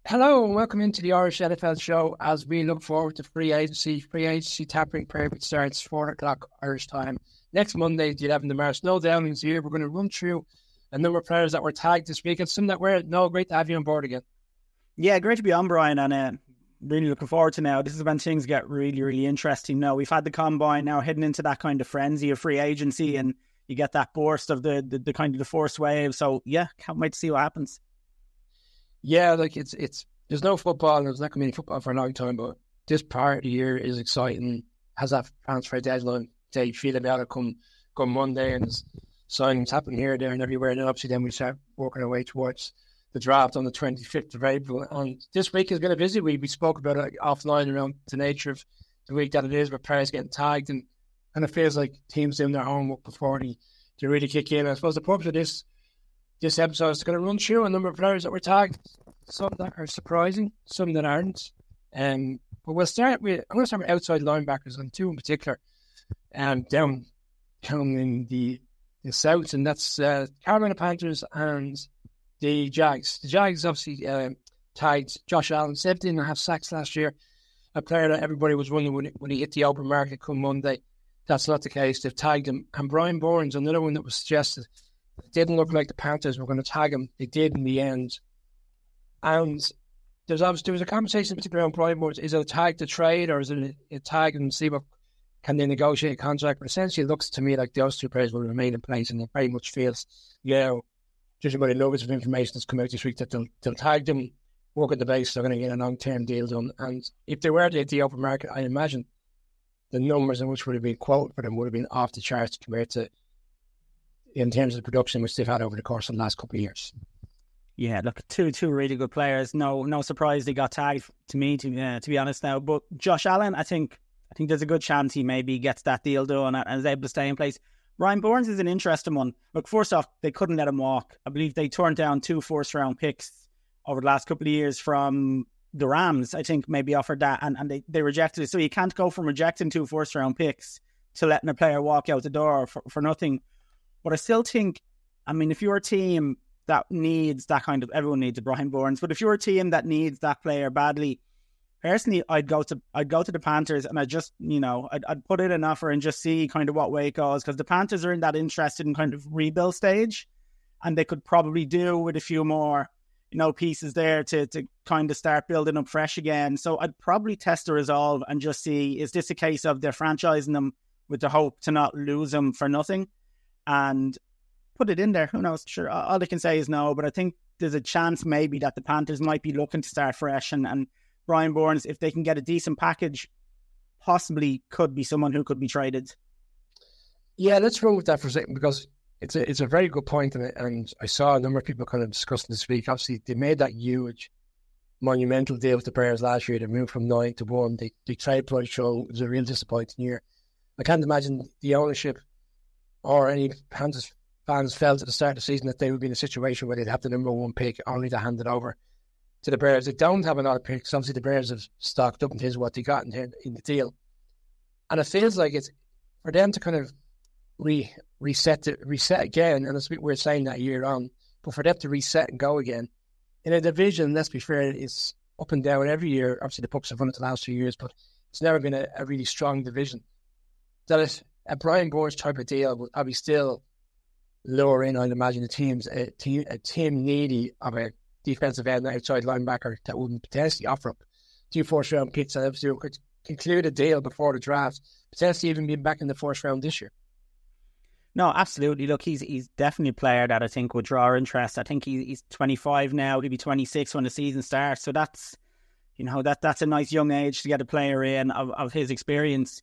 Hello and welcome into the Irish NFL show as we look forward to free agency. Free agency tapping period starts 4 o'clock Irish time next Monday, the 11th of March. No downings here. We're going to run through a number of players that were tagged this week and some that were. No, great to have you on board again. Yeah, great to be on, Brian, and really looking forward to now. This is when things get really, really interesting now. We've had the combine now heading into that kind of frenzy of free agency, and you get that burst of the kind of the first wave. So yeah, can't wait to see what happens. Yeah, like it's there's no football, and there's not going to be any football for a long time, but this part of the year is exciting. Has that transfer deadline day feel about it come Monday, and there's signings happening here, there, and everywhere. And then obviously then we start working our way towards the draft on the 25th of April. And this week has been a busy week. We spoke about it offline around the nature of the week that it is, with players getting tagged, and it feels like teams doing their homework before they really kick in. I suppose the purpose of this episode is going to run through a number of players that were tagged, some that are surprising, some that aren't. But I'm going to start with outside linebackers, and two in particular, down in the south, and that's Carolina Panthers and the Jags. The Jags obviously tagged Josh Allen, 17.5 sacks last year, a player that everybody was wondering when he hit the open market come Monday. That's not the case. They've tagged him. And Brian Burns, another one that was suggested. It didn't look like the Panthers were going to tag him. They did in the end. And there was a conversation particularly on Brian Burns. Is it a tag to trade, or is it a tag and see what can they negotiate a contract? But essentially it looks to me like those two players will remain in place, and it very much feels, judging by the nuggets of information that's come out this week, that they'll tag them, work at the base, they're going to get a long-term deal done. And if they were to hit the open market, I imagine the numbers in which would have been quoted for them would have been off the charts compared to in terms of the production which they've had over the course of the last couple of years. Yeah, look, two really good players. No surprise they got tagged to me, to be honest now. But Josh Allen, I think there's a good chance he maybe gets that deal done and is able to stay in place. Ryan Burns is an interesting one. Look, first off, they couldn't let him walk. I believe they turned down 2 first-round picks over the last couple of years from the Rams. I think maybe offered that, and they rejected it. So you can't go from rejecting 2 first-round picks to letting a player walk out the door for nothing. But I still think, I mean, if you're a team that needs that kind of, everyone needs a Brian Burns, but if you're a team that needs that player badly, personally, I'd go to the Panthers, and I'd put in an offer and just see kind of what way it goes, because the Panthers are in that interested in kind of rebuild stage, and they could probably do with a few more, pieces there to kind of start building up fresh again. So I'd probably test the resolve and just see, is this a case of they're franchising them with the hope to not lose them for nothing, and put it in there. Who knows? Sure, all they can say is no, but I think there's a chance maybe that the Panthers might be looking to start fresh, and Brian Burns, if they can get a decent package, possibly could be someone who could be traded. Yeah, let's run with that for a second, because it's a very good point, and I saw a number of people kind of discussing this week. Obviously, they made that huge, monumental deal with the players last year. They moved from 9 to 1. The trade price show was a real disappointing year. I can't imagine the ownership or any Panthers fans felt at the start of the season that they would be in a situation where they'd have the number 1 pick only to hand it over to the Bears. They don't have another pick, because obviously the Bears have stocked up in terms of what they got in the deal. And it feels like it's for them to kind of reset again, and it's a bit weird saying that year on, but for them to reset and go again in a division, let's be fair, it's up and down every year. Obviously the Bucs have won it the last 2 years, but it's never been a really strong division. That is a Brian Burns type of deal would probably still lure in, I'd imagine, a team needy of a defensive end outside linebacker that wouldn't potentially offer up 2 first-round picks, and obviously could conclude a deal before the draft, potentially even being back in the first round this year. No, absolutely. Look, he's definitely a player that I think would draw interest. I think he's 25 now. He'll be 26 when the season starts. So that's, that's a nice young age to get a player in of his experience.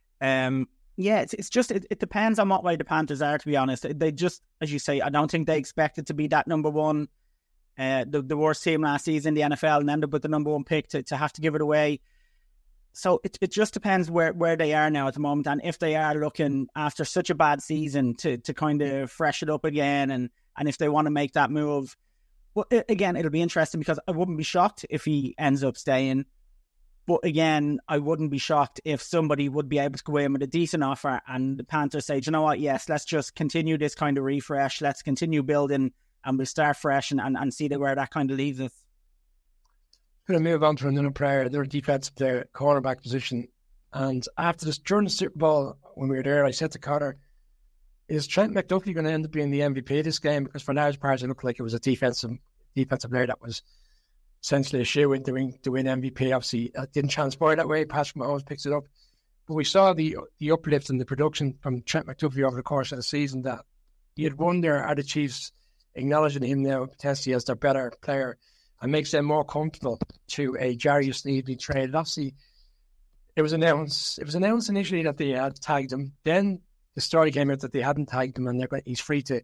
It's just, it depends on what way the Panthers are, to be honest. They just, as you say, I don't think they expected to be that number 1, the worst team last season in the NFL, and end up with the number 1 pick to have to give it away. So it just depends where they are now at the moment, and if they are looking after such a bad season to kind of fresh it up again, and if they want to make that move. Well, again, it'll be interesting, because I wouldn't be shocked if he ends up staying. But again, I wouldn't be shocked if somebody would be able to go in with a decent offer and the Panthers say, do you know what, yes, let's just continue this kind of refresh, let's continue building, and we'll start fresh and see where that kind of leaves us. going to move on to another player, another defensive player, cornerback position. And after this, during the Super Bowl, when we were there, I said to Connor, is Trent McDuffie going to end up being the MVP of this game? Because for large parts, it looked like it was a defensive player that was essentially a shoe-in to win MVP. Obviously, it didn't transpire that way. Patrick Mahomes picks it up. But we saw the uplift in the production from Trent McDuffie over the course of the season, that you'd wonder, are the Chiefs acknowledging him now potentially as their better player and makes them more comfortable to a Jarius Sneed being traded. Obviously, it was announced initially that they had tagged him. Then the story came out that they hadn't tagged him, and he's free to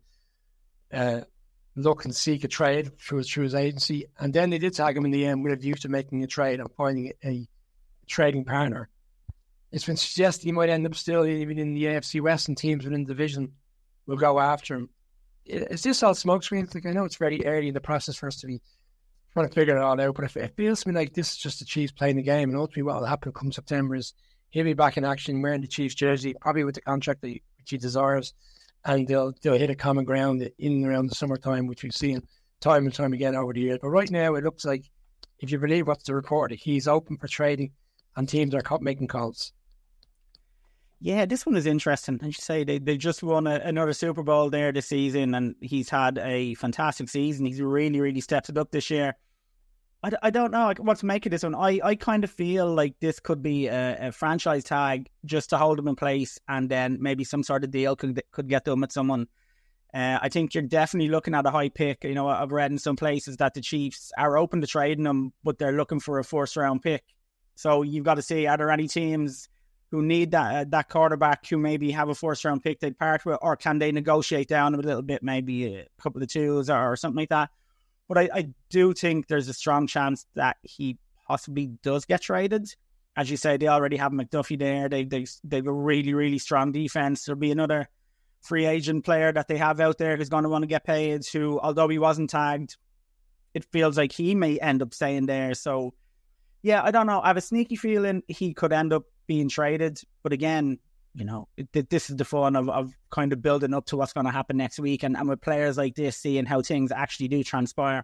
look and seek a trade through his agency. And then they did tag him in the end with a view to making a trade and finding a trading partner. It's been suggested he might end up still even in the AFC West, and teams within the division will go after him. Is this all smoke screens? Like, I know it's very early in the process for us to be trying to figure it all out, but it feels to me like this is just the Chiefs playing the game, and ultimately what will happen come September is he'll be back in action wearing the Chiefs jersey, probably with the contract which he desires, and they'll hit a common ground in and around the summertime, which we've seen time and time again over the years. But right now, it looks like, if you believe what's the report, he's open for trading, and teams are making calls. Yeah, this one is interesting. As you say, they just won another Super Bowl there this season, and he's had a fantastic season. He's really, really stepped it up this year. I don't know what to make of this one. I kind of feel like this could be a franchise tag just to hold him in place, and then maybe some sort of deal could get them with someone. I think you're definitely looking at a high pick. You know, I've read in some places that the Chiefs are open to trading him, but they're looking for a first-round pick. So you've got to see, are there any teams who need that quarterback who maybe have a first-round pick they'd part with, or can they negotiate down a little bit, maybe a couple of twos or something like that? But I do think there's a strong chance that he possibly does get traded. As you say, they already have McDuffie there. They've a really, really strong defense. There'll be another free agent player that they have out there who's going to want to get paid, who, although he wasn't tagged, it feels like he may end up staying there. So, yeah, I don't know. I have a sneaky feeling he could end up being traded. But again, you know, this is the fun of kind of building up to what's going to happen next week, and with players like this, seeing how things actually do transpire.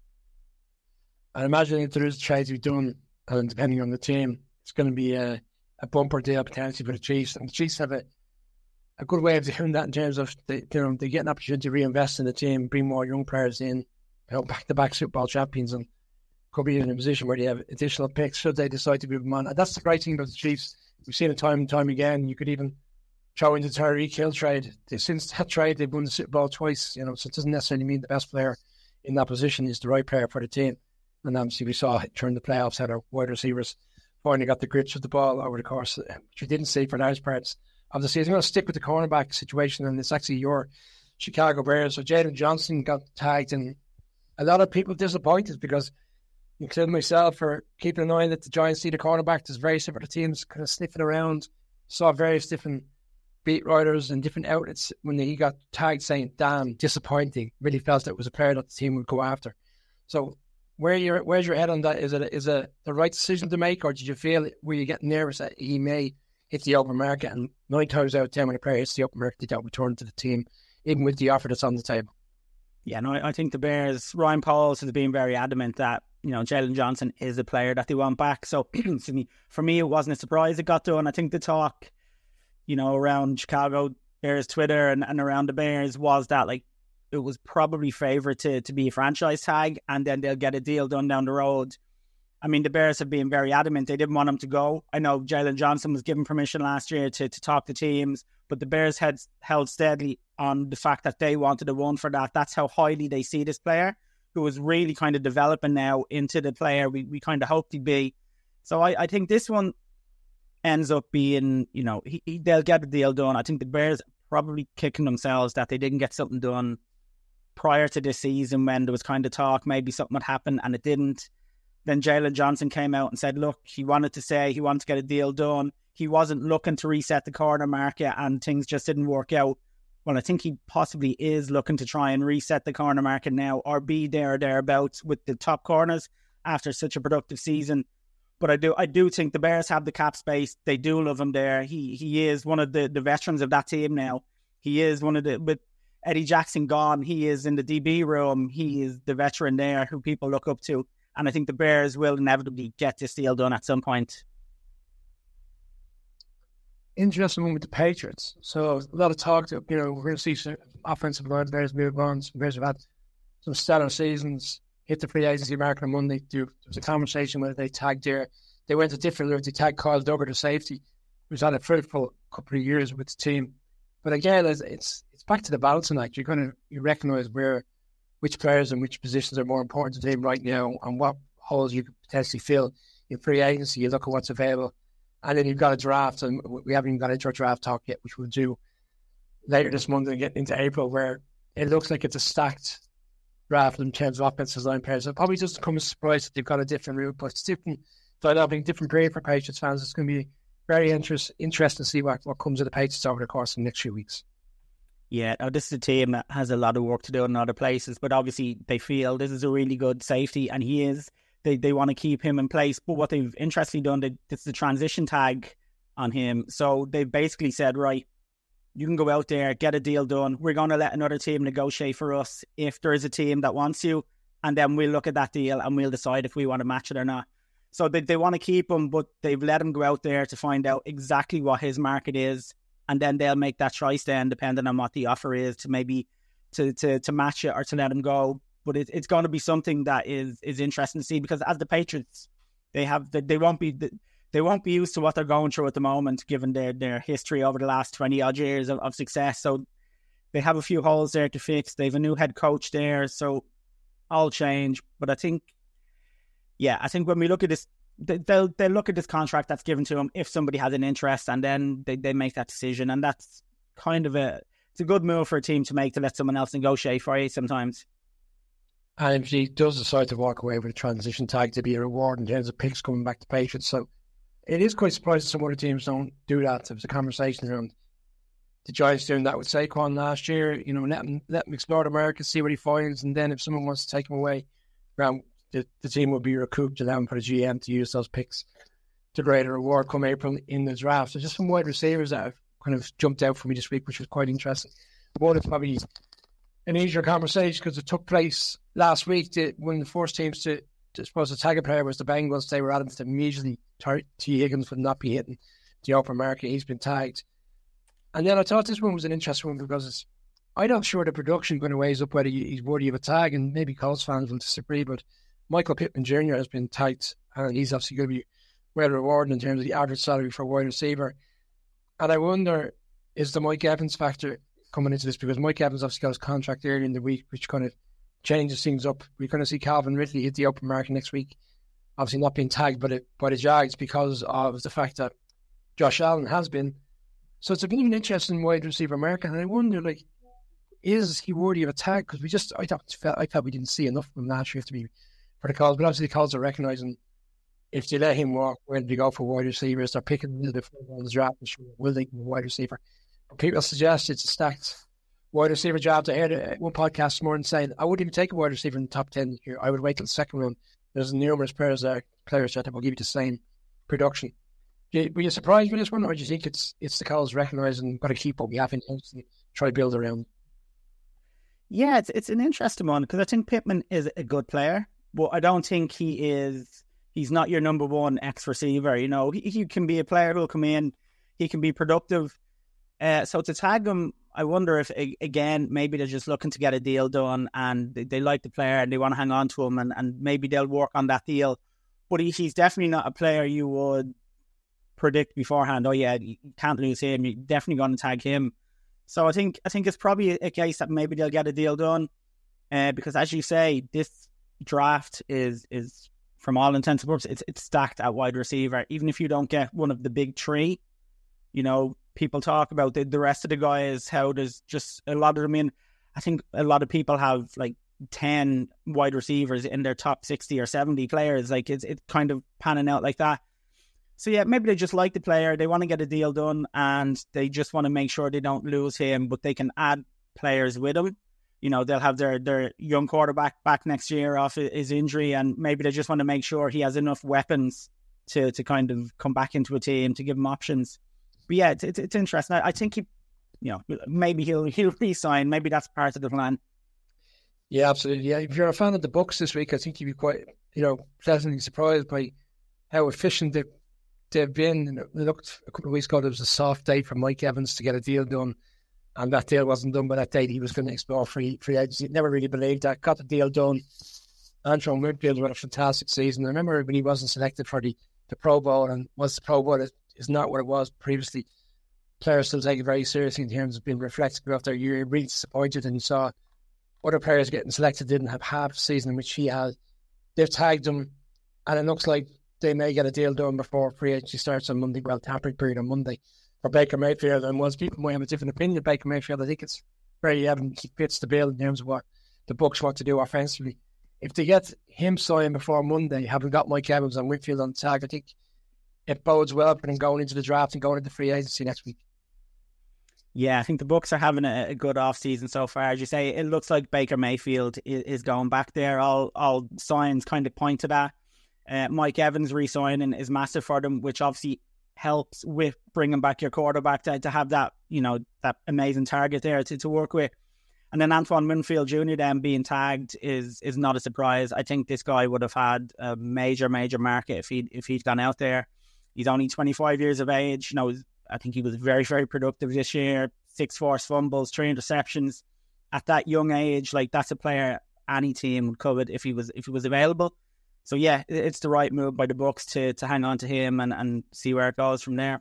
I imagine if there is trades to be done, and depending on the team, it's going to be a bumper deal potentially for the Chiefs. And the Chiefs have a good way of doing that in terms of they get an opportunity to reinvest in the team, bring more young players in, you know, back-to-back Super Bowl champions, and could be in a position where they have additional picks should they decide to move them on. And that's the great thing about the Chiefs. We've seen it time and time again. You could even throw in the Tyreek Hill trade. Since that trade, they've won the Super Bowl twice. You know, so it doesn't necessarily mean the best player in that position is the right player for the team. And obviously, we saw during the playoffs how our wide receivers finally got the grits of the ball over the course, which we didn't see for large parts of the season. I'm going to stick with the cornerback situation, and it's actually your Chicago Bears. So Jalen Johnson got tagged, and a lot of people disappointed because, including myself, for keeping an eye on that the Giants need a cornerback. There's various different teams kind of sniffing around. Saw various different beat writers and different outlets when he got tagged saying, damn, disappointing. Really felt that it was a player that the team would go after. So where's your head on that? Is it the right decision to make, or did you feel, were you getting nervous that he may hit the open market, and 9 times out of 10 when a player hits the open market, they don't return to the team, even with the offer that's on the table? Yeah, no, I think the Bears, Ryan Pauls has been very adamant that, you know, Jalen Johnson is a player that they want back. So, excuse me, for me, it wasn't a surprise it got done. I think the talk, you know, around Chicago Bears Twitter and around the Bears was that, like, it was probably favoured to be a franchise tag, and then they'll get a deal done down the road. I mean, the Bears have been very adamant. They didn't want him to go. I know Jalen Johnson was given permission last year to talk to teams, but the Bears had held steadily on the fact that they wanted a one for that. That's how highly they see this player, who is really kind of developing now into the player we kind of hoped he'd be. So I think this one ends up being, you know, they'll get the deal done. I think the Bears are probably kicking themselves that they didn't get something done prior to this season when there was kind of talk maybe something would happen, and it didn't. Then Jalen Johnson came out and said, look, he wanted to get a deal done. He wasn't looking to reset the corner market, and things just didn't work out. Well, I think he possibly is looking to try and reset the corner market now, or be there or thereabouts with the top corners after such a productive season. But I do think the Bears have the cap space. They do love him there. He is one of the veterans of that team now. He is one of with Eddie Jackson gone, he is in the DB room. He is the veteran there who people look up to. And I think the Bears will inevitably get this deal done at some point. Interesting one with the Patriots. So a lot of talk that, we're going to see some offensive line Bears move on. Some Bears have had some stellar seasons, hit the free agency market on Monday. There was a conversation where they tagged there. They went a different route. They tagged Kyle Duggar, the safety, who's had a fruitful couple of years with the team. But again, it's back to the balancing act. You recognise which players and which positions are more important to the team right now and what holes you could potentially fill in free agency. You look at what's available. And then you've got a draft, and we haven't even got into our draft talk yet, which we'll do later this month and get into April, where it looks like it's a stacked draft in terms of offensive line players. So it probably doesn't come as a surprise that they've got a different route, but it's different dynamic, different period for Patriots fans. It's going to be very interesting to see what comes of the Patriots over the course of the next few weeks. Yeah, now this is a team that has a lot of work to do in other places, but obviously they feel this is a really good safety, and he is. They want to keep him in place. But what they've interestingly done, it's the transition tag on him. So they've basically said, right, you can go out there, get a deal done. We're going to let another team negotiate for us if there is a team that wants you. And then we'll look at that deal and we'll decide if we want to match it or not. So they want to keep him, but they've let him go out there to find out exactly what his market is. And then they'll make that choice then, depending on what the offer is, to maybe to match it or to let him go. But it's going to be something that is interesting to see, because as the Patriots, they won't be used to what they're going through at the moment, given their history over the last 20 odd years of success. So they have a few holes there to fix. They have a new head coach there, so all change. But I think when we look at this, they'll look at this contract that's given to them if somebody has an interest, and then they make that decision. And that's kind of it's a good move for a team to make, to let someone else negotiate for you sometimes. And if he does decide to walk away with a transition tag, to be a reward in terms of picks coming back to Patriots. So it is quite surprising some other teams don't do that. There was a conversation around the Giants doing that with Saquon last year. Let him explore America, see what he finds, and then if someone wants to take him away, the team will be recouped to them for the GM to use those picks to grade a reward come April in the draft. There's just some wide receivers that have kind of jumped out for me this week, which was quite interesting. One is probably an easier conversation because it took place last week. One of the first teams to tag a player was the Bengals. They were adamant that immediately T. Higgins would not be hitting the open market. He's been tagged. And then I thought this one was an interesting one because I'm not sure the production going to weighs up whether he's worthy of a tag, and maybe Colts fans will disagree, but Michael Pittman Jr. has been tagged, and he's obviously going to be well rewarded in terms of the average salary for a wide receiver. And I wonder, is the Mike Evans factor coming into this? Because Mike Evans obviously got his contract early in the week, which kind of changes things up. We're going to see Calvin Ridley hit the open market next week, obviously not being tagged by the Jags because of the fact that Josh Allen has been. So it's a bit of an interesting wide receiver market, and I wonder, is he worthy of a tag? Because I thought we didn't see enough of him last year to be for the Colts, but obviously the Colts are recognising if they let him walk, where they go for wide receivers, they're picking a little bit further on the draft. Will they go wide receiver? But people suggest it's a stacked wide receiver job. I heard one podcast this morning saying, I wouldn't even take a wide receiver in the top 10 here. I would wait till the second round. There's numerous players that will give you the same production. Were you surprised with this one, or do you think it's the Colts recognising got to keep what we have in house and try to build around? Yeah, it's an interesting one because I think Pittman is a good player, but I don't think he's not your number one X receiver. He can be a player who'll come in, he can be productive. So to tag him, I wonder if, again, maybe they're just looking to get a deal done and they like the player and they want to hang on to him and maybe they'll work on that deal. But he's definitely not a player you would predict beforehand. Oh yeah, you can't lose him. You're definitely going to tag him. So I think it's probably a case that maybe they'll get a deal done. Because as you say, this draft is from all intents and purposes, it's stacked at wide receiver. Even if you don't get one of the big three, people talk about the rest of the guys, how there's just a lot of them in. I think a lot of people have 10 wide receivers in their top 60 or 70 players. It's kind of panning out like that. So yeah, maybe they just like the player. They want to get a deal done and they just want to make sure they don't lose him, but they can add players with him. They'll have their young quarterback back next year off his injury, and maybe they just want to make sure he has enough weapons to kind of come back into a team to give him options. But yeah, it's interesting. I think maybe he'll re-sign. Maybe that's part of the plan. Yeah, absolutely. Yeah, if you're a fan of the Bucks this week, I think you'd be quite, pleasantly surprised by how efficient they've been. It looked a couple of weeks ago, there was a soft date for Mike Evans to get a deal done, and that deal wasn't done by that date. He was going to explore free agency. Never really believed that. Got the deal done. Antoine Winfield had a fantastic season. I remember when he wasn't selected for the Pro Bowl, and was the Pro Bowl is not what it was previously. Players still take it very seriously in terms of being reflective of their year. Really disappointed, and you saw other players getting selected didn't have half a season in which he had. They've tagged him, and it looks like they may get a deal done before free agency starts on Monday. Well, tampering period on Monday for Baker Mayfield. And whilst people might have a different opinion of Baker Mayfield, I think it's very evident he fits the bill in terms of what the Bucs want to do offensively. If they get him signed before Monday, having got Mike Evans and Winfield on the tag, I think it bodes well for them going into the draft and going into free agency next week. Yeah, I think the Bucs are having a good off-season so far. As you say, it looks like Baker Mayfield is going back there. All signs kind of point to that. Mike Evans re-signing is massive for them, which obviously helps with bringing back your quarterback to have that, that amazing target there to work with. And then Antoine Winfield Jr. then being tagged is not a surprise. I think this guy would have had a major market if he'd gone out there. He's only 25 years of age. I think he was very, very productive this year. 6 forced fumbles, 3 interceptions. At that young age, that's a player any team would covet if he was available. So yeah, it's the right move by the Bucs to hang on to him and see where it goes from there.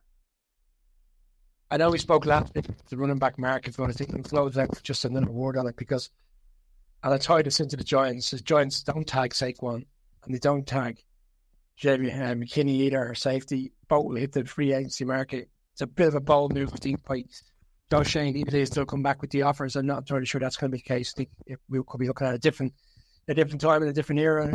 I know we spoke last week the running back market, but I think we'll close out with just another word on it because, and I tied this into the Giants. The Giants don't tag Saquon and they don't tag Jamie McKinney either, or safety. Both will hit the free agency market. It's a bit of a bold move, I think, by Joe Schoen. Even if they still come back with the offers, I'm not entirely sure that's going to be the case. I think we could be looking at a different time in a different era.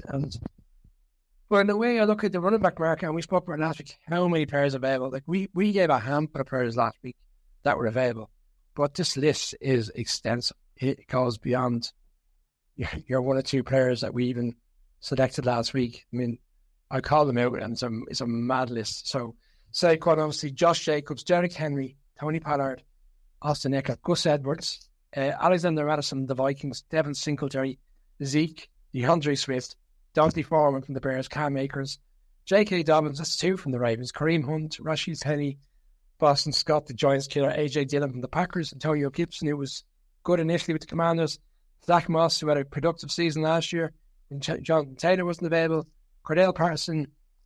But in the way I look at the running back market, and we spoke about last week, how many players available? We gave a handful of players last week that were available, but this list is extensive. It goes beyond your 1 or 2 players that we even selected last week. I mean, I call them out, and it's a mad list. So Saquon, obviously, Josh Jacobs, Derrick Henry, Tony Pollard, Austin Eckler, Gus Edwards, Alexander Madison, the Vikings, Devin Singletary, Zeke, DeAndre Swift, Dante Foreman from the Bears, Cam Akers, J.K. Dobbins, that's 2 from the Ravens, Kareem Hunt, Rashid Penny, Boston Scott, the Giants killer, A.J. Dillon from the Packers, Antonio Gibson, who was good initially with the Commanders, Zach Moss, who had a productive season last year, and Jonathan Taylor wasn't available, Cordell Patterson,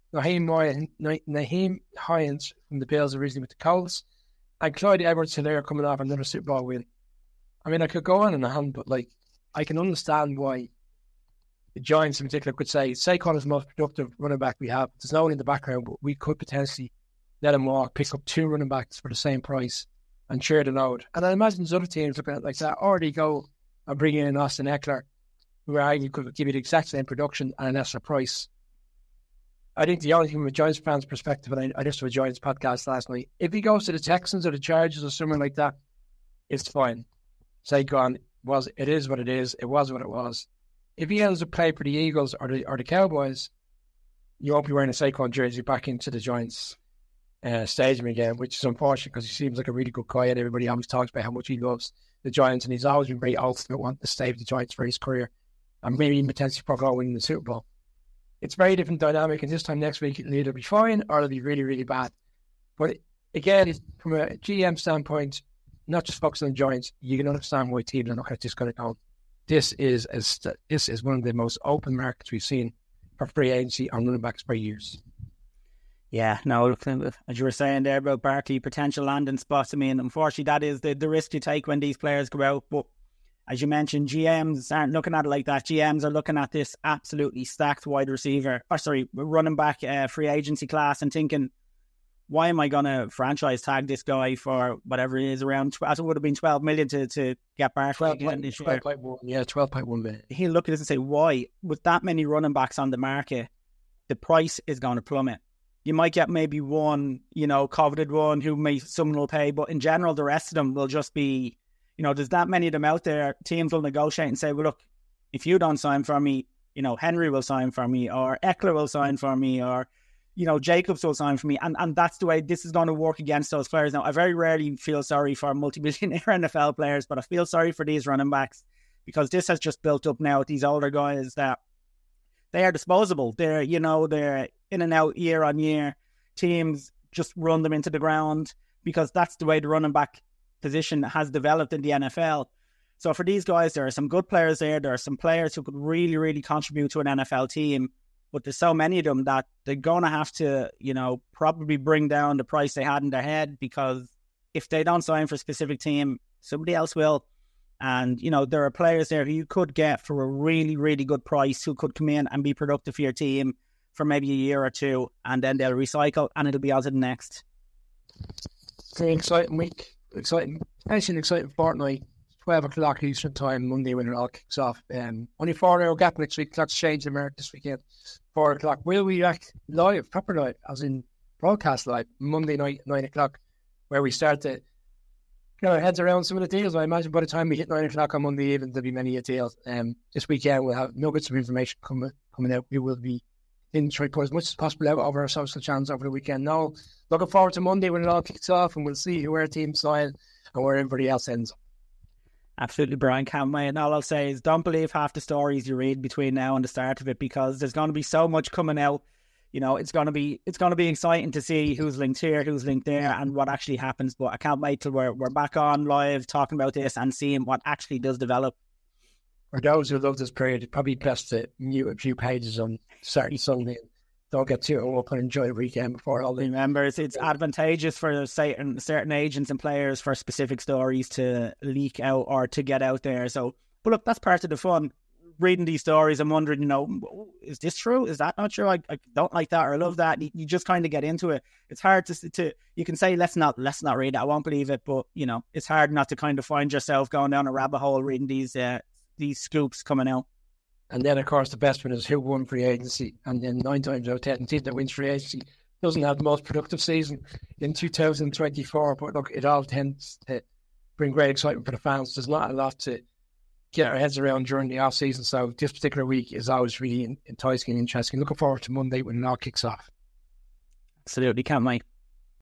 Naheem Hines from the Bills originally with the Colts, and Clyde Edwards-Helaire coming off another Super Bowl win. I mean, I could go on and on, but I can understand why the Giants in particular could say Saquon is the most productive running back we have. There's no one in the background, but we could potentially let him walk, pick up 2 running backs for the same price and share the load. And I imagine there's other teams looking at it like that, or they go and bring in Austin Eckler, who could give you the exact same production and an extra price. I think the only thing from a Giants fan's perspective, and I listened to a Giants podcast last night, if he goes to the Texans or the Chargers or somewhere like that, it's fine. Saquon it is what it is. It was what it was. If he ends up playing for the Eagles or the Cowboys, you won't be wearing a Saquon jersey back into the Giants stadium again, which is unfortunate because he seems like a really good guy and everybody always talks about how much he loves the Giants, and he's always been very ultimate wanting to stay with the Giants for his career and maybe even potentially probably winning the Super Bowl. It's very different dynamic, and this time next week it'll either be fine or it'll be really, really bad. But again, from a GM standpoint, not just focusing on the Giants, you can understand why teams are looking at this kind of going, this is one of the most open markets we've seen for free agency on running backs for years. Yeah, no, as you were saying there about Barkley, potential landing spots, I mean, unfortunately, that is the risk you take when these players go out. But as you mentioned, GMs aren't looking at it like that. GMs are looking at this absolutely stacked running back free agency class and thinking, why am I going to franchise tag this guy for whatever it is around, I think it would have been 12 million to get Barkley again this year. 12.1 million. He'll look at this and say, why? With that many running backs on the market, the price is going to plummet. You might get maybe one, coveted one someone will pay, but in general, the rest of them will just be, there's that many of them out there. Teams will negotiate and say, well, look, if you don't sign for me, Henry will sign for me, or Eckler will sign for me, or, Jacobs will sign for me. And that's the way this is going to work against those players. Now, I very rarely feel sorry for multi-billionaire NFL players, but I feel sorry for these running backs because this has just built up now with these older guys that they are disposable. They're in and out year on year. Teams just run them into the ground because that's the way the running back position has developed in the NFL. So for these guys, there are some good players there. There are some players who could really, really contribute to an NFL team. But there's so many of them that they're going to have to, probably bring down the price they had in their head, because if they don't sign for a specific team, somebody else will. And, there are players there who you could get for a really, really good price who could come in and be productive for your team for maybe a year or two, and then they'll recycle and it'll be on to the next. Very exciting week. Exciting fortnight. 12 o'clock Eastern Time, Monday, when it all kicks off. Only 4 hour gap next week. Clocks change in America this weekend. 4 o'clock. Will we act live, proper live, as in broadcast live, Monday night, 9 o'clock, where we start to get our heads around some of the deals. I imagine by the time we hit 9 o'clock on Monday evening, there'll be many deals. This weekend, we'll have nuggets of information coming out. We will be in try to put as much as possible out over our social channels over the weekend. Now, looking forward to Monday when it all kicks off, and we'll see who our team sign and where everybody else ends up. Absolutely, Brian, can't wait. And all I'll say is don't believe half the stories you read between now and the start of it, because there's going to be so much coming out. It's going to be exciting to see who's linked here, who's linked there, and what actually happens. But I can't wait till we're back on live talking about this and seeing what actually does develop. For those who love this period, it's probably best to mute a few pages on Saturday, Sunday. Don't get too up and enjoy the weekend before all the members. It's advantageous for certain agents and players for specific stories to leak out or to get out there. So, but look, that's part of the fun. Reading these stories, I'm wondering, is this true? Is that not true? I don't like that or I love that. You just kind of get into it. It's hard to you can say let's not read it. I won't believe it, but it's hard not to kind of find yourself going down a rabbit hole reading these scoops coming out. And then, of course, the best one is who won free agency. And then 9 times out of 10, the team that wins free agency doesn't have the most productive season in 2024. But look, it all tends to bring great excitement for the fans. There's not a lot to get our heads around during the off-season. So this particular week is always really enticing and interesting. Looking forward to Monday when it all kicks off. Absolutely, can't wait.